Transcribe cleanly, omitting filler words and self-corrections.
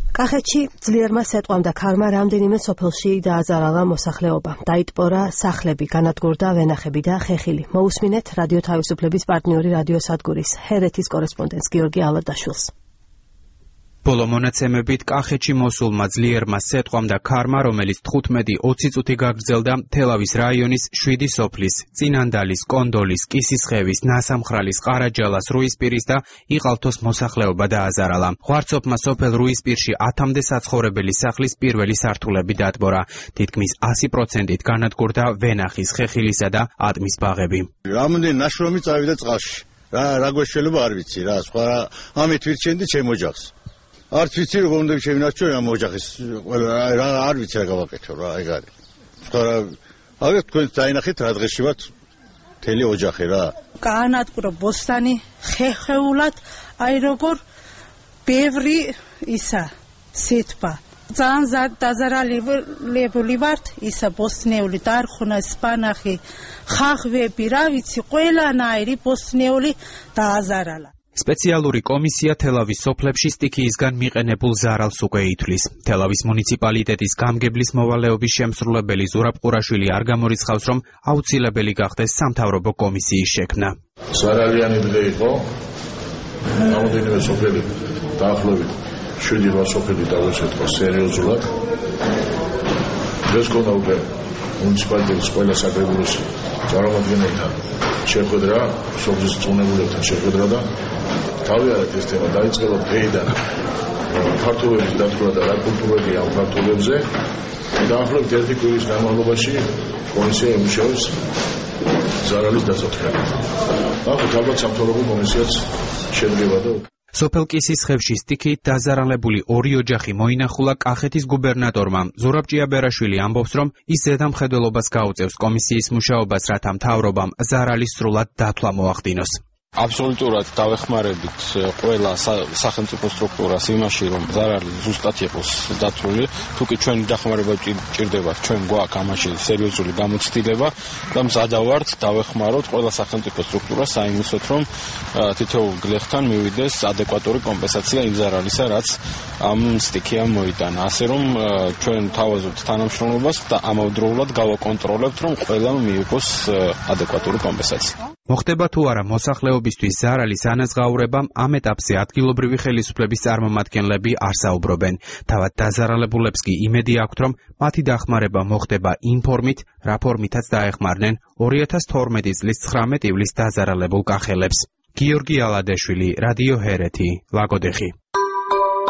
კახეთში ძლიერმა სეტყვამ და ქარმა რამდენიმე სოფელში დააზარალა მოსახლეობა. დაიტბორა სახლები, განადგურდა ვენახები და ხეხილი. მოусმინეთ რადიო თავისუფლების პარტნიორი რადიოსადგურის ჰერეთის კორესპონდენტს გიორგი ალადაშვილს. ბოლო მონაცემებით კახეთში მოსულმა ძლიერმა სეტყვამ და ქარმა, რომელიც 15-20 წუთი გაგრძელდა თელავის რაიონის 7 სოფლის, წინანდალის, კონდოლის, კისისხევის, ნასამხრალის, ყარაჯალას, რუისპირის და იყალთოს მოსახლეობა დააზარალა. ღვარცოფმა სოფელ რუისპირში 10-მდე საცხოვრებელი სახლის პირველი სართულები დატბორა. თითქმის 100%-ით განადგურდა ვენახის, ხეხილისა და ატმის ბაღები. რამდენი ნაშრომი წავიდა წყალში. რა გვეშველება არ ვიცი რა, სხვა ამით ვირჩენდი ჩემ ოჯახს. არც ვიცი როგორ უნდა შევინარჩუნო ამ ოჯახის რა არ ვიცი რა გავაკეთო რა ეგ არის. სხვა აგერ თქვენ დაინახეთ რა დღეში ვართ მთელი ოჯახი რა. გაანადგურა ბოსტანი ხეხეულად აი როგორ ბევრი ისა სიტყვა. ძალიან დაზარალებული ვართ ისა ბოსტნეული დარხუნა სპანახი ხახვები რა ვიცი ყველანაირი ბოსტნეული დააზარალა. სპეციალური კომისია თელავის სოფლებში სტიქიისგან მიყენებულ ზარალს უკვე ითვლის. თელავის მუნიციპალიტეტის გამგებლის მოვალეობის შემსრულებელი ზურაბ ყურაშვილი არ გამორიცხავს, რომ აუცილებელი გახდეს სამთავრობო კომისიის შექმნა. ზარალიანი დღე იყო, რამდენიმე სოფელი დაახლოებით 7-8 სოფელი დავუცეთო სერიოზულად. ეს ქონა უკვე მუნიციპალიტეტის ყველა საკრებულოს წარმომადგენელთან შეხვედრა, სოფლის წუნებულებთან შეხვედრა და თავიანთ ეს თემა დაიწყება დღეიდან ქართულების დათვრა და რა კულტურებია ამ ქართულებზე. დაახლოებით 1 კვირის განმავლობაში კომისია ემუშავებს ზარალის დასაწყისად. ახლა ალბათ სამთავრობო კომისიაც შედგება და სოფელ კისისხევში სტიქიით დაზარალებული 2 ოჯახი მოინახულა კახეთის გუბერნატორმა. ზურაბ ჭიაბერაშვილი ამბობს, რომ ის ზედამხედველობას გაუწევს კომისიის მუშაობას, რათა მთავრობამ ზარალის სრულად დათვლა მოახდინოს. აბსოლუტურად დავეხმარებით ყველა სახელმწიფო სტრუქტურას იმაში, რომ ზარალი ზუსტად იყოს დათვლილი. თუკი ჩვენი დახმარება ჭირდება, ჩვენ გვაქვს ამაში სერიოზული გამოცდილება და მზადა ვართ დავეხმაროთ ყველა სახელმწიფო სტრუქტურას საიმისოთ, რომ თითოეულ გლეხთან მივიდეს ადეკვატური კომპენსაცია იმ ზარალისა, რაც ამ სტიქიამ მოიტანა. ასე რომ ჩვენ თავაზობთ თანამშრომლობას და ამავდროულად გავაკონტროლებთ, რომ ყველამ მიიღოს ადეკვატური კომპენსაცია. მოხდება თუ არა მოსახლეობისთვის ზარალის ანაზღაურებამ, ამ ეტაპზე ადგილობრივი ხელისუფლების წარმომადგენლები არ საუბრობენ. თავად დაზარალებულებს კი იმედი აქვთ, რომ მათი დახმარება მოხდება იმ ფორმით, რა ფორმითაც დაეხმარნენ 2012 წლის 19 ივლისს დაზარალებულ კახელებს. გიორგი ალადაშვილი, რადიო ჰერეთი, ლაგოდეხი.